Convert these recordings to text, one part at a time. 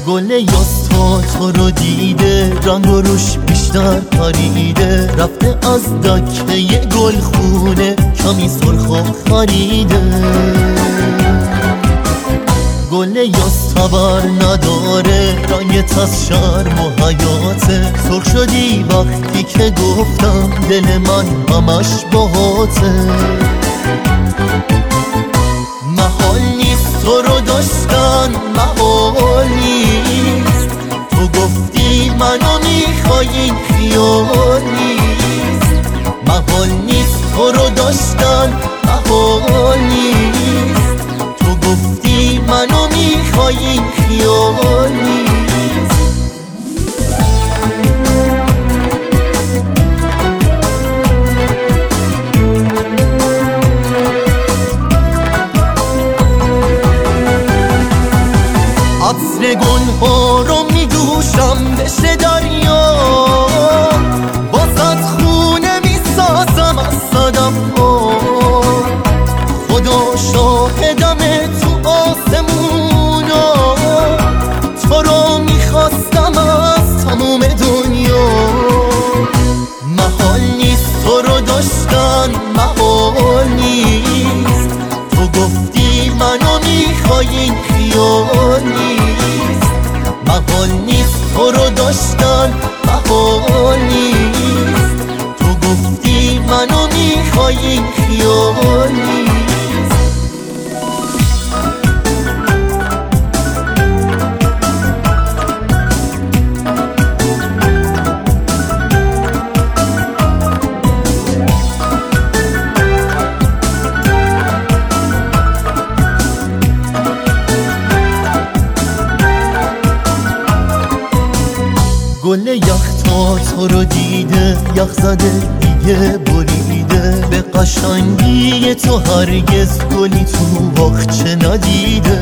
گل یاس تو رو دیده، رنگ و روش بیشتر پریده، رفته از دکه گل خونه کمی سرخ و خریده. گل یاس تبر نداره، رنگت از شرم و حیاته، سرخ شدی وقتی که گفتم دل من همش باهاته. محال نیست تو رو داشتن، محال نیست، تو گفتی منو میخوای این خیال نیست. محال نیست تو رو داشتن، محال نیست، تو گفتی منو میخوای این خیال نیست. عطر گل ها رو میدوشم بشه دریا، بازت خونه میسازم از صدف ها. خدا شاهدمه تو آسمونا، تو رو میخواستم از تموم دنیا. محال نیست تو رو داشتن، محال نیست، تو گفتی منو میخوای این خیال نیست. محال نیست تو رو داشتن، محال نیست، تو گفتی منو میخوای این خیال نیست. گل یخ تو رو دیده، یخ زده دیگه بریده، به قشنگی تو هرگز گلی تو باغچه ندیده.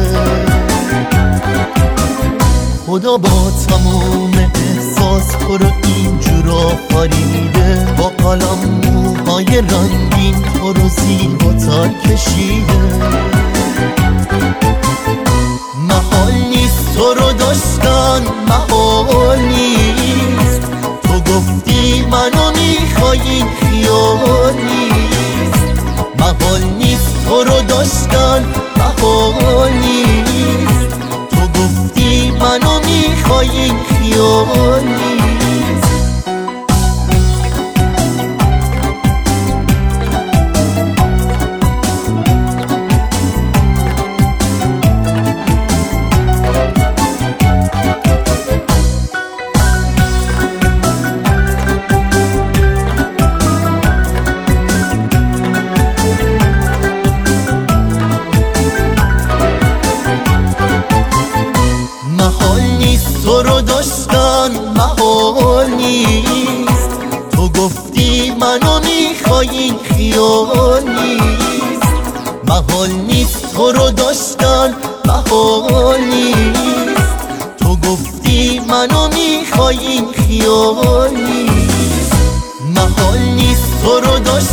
خدا با تموم احساس تو رو اینجور آفریده، با قلم موهای رنگین تو رو زیباتر کشیده. محال نیست تو رو داشتن، محال نیست، تو گفتی منو میخوای این خیال نیست. محال نیست تو رو داشتن، محال نیست، تو گفتی منو میخوای این خیال نیست. محال نیست تو رو داشتن، محال نیست، تو گفتی منو میخوای این خیال نیست. محال نیست تو رو داشتن، محال نیست، تو گفتی منو میخوای این خیال نیست. محال نیست تو رو داشتن